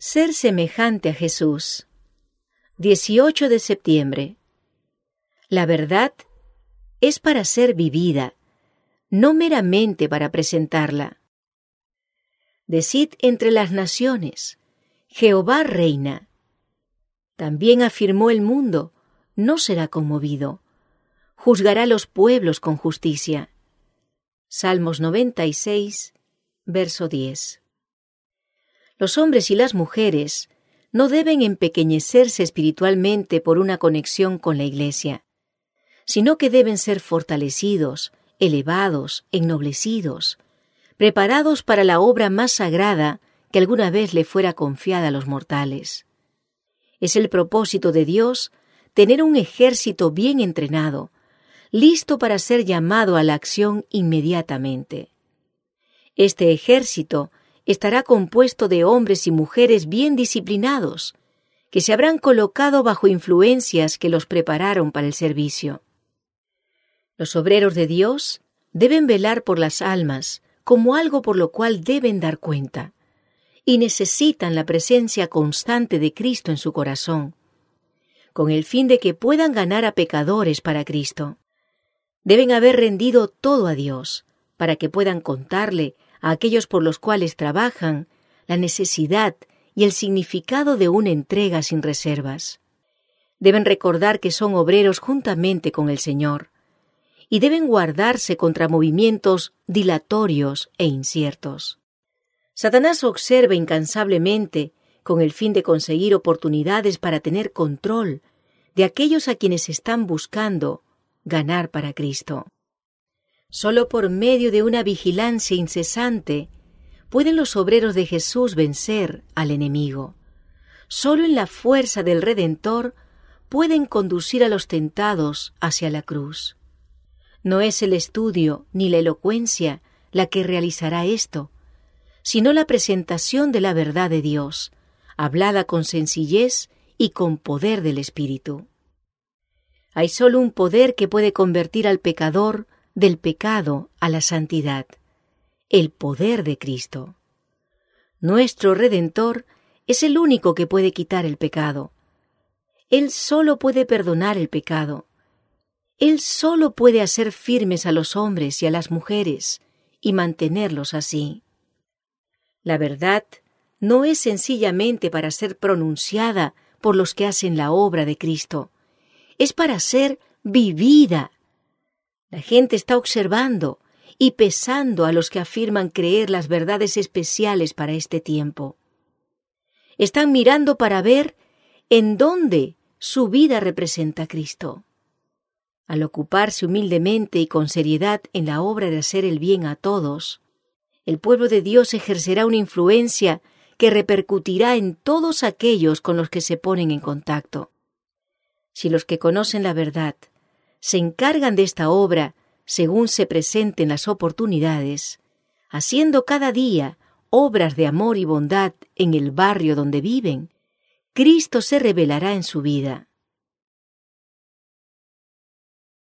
Ser semejante a Jesús. 18 de septiembre. La verdad es para ser vivida, no meramente para presentarla. Decid entre las naciones, Jehová reina. También afirmó el mundo, no será conmovido. Juzgará los pueblos con justicia. Salmos 96, verso 10. Los hombres y las mujeres no deben empequeñecerse espiritualmente por una conexión con la Iglesia, sino que deben ser fortalecidos, elevados, ennoblecidos, preparados para la obra más sagrada que alguna vez le fuera confiada a los mortales. Es el propósito de Dios tener un ejército bien entrenado, listo para ser llamado a la acción inmediatamente. Este ejército estará compuesto de hombres y mujeres bien disciplinados, que se habrán colocado bajo influencias que los prepararon para el servicio. Los obreros de Dios deben velar por las almas como algo por lo cual deben dar cuenta, y necesitan la presencia constante de Cristo en su corazón, con el fin de que puedan ganar a pecadores para Cristo. Deben haber rendido todo a Dios, para que puedan contarle a aquellos por los cuales trabajan la necesidad y el significado de una entrega sin reservas. Deben recordar que son obreros juntamente con el Señor, y deben guardarse contra movimientos dilatorios e inciertos. Satanás observa incansablemente con el fin de conseguir oportunidades para tener control de aquellos a quienes están buscando ganar para Cristo. Solo por medio de una vigilancia incesante pueden los obreros de Jesús vencer al enemigo. Solo en la fuerza del Redentor pueden conducir a los tentados hacia la cruz. No es el estudio ni la elocuencia la que realizará esto, sino la presentación de la verdad de Dios, hablada con sencillez y con poder del Espíritu. Hay solo un poder que puede convertir al pecador del pecado a la santidad, el poder de Cristo. Nuestro Redentor es el único que puede quitar el pecado. Él solo puede perdonar el pecado. Él solo puede hacer firmes a los hombres y a las mujeres y mantenerlos así. La verdad no es sencillamente para ser pronunciada por los que hacen la obra de Cristo. Es para ser vivida. La gente está observando y pesando a los que afirman creer las verdades especiales para este tiempo. Están mirando para ver en dónde su vida representa a Cristo. Al ocuparse humildemente y con seriedad en la obra de hacer el bien a todos, el pueblo de Dios ejercerá una influencia que repercutirá en todos aquellos con los que se ponen en contacto. Si los que conocen la verdad se encargan de esta obra según se presenten las oportunidades, haciendo cada día obras de amor y bondad en el barrio donde viven, Cristo se revelará en su vida.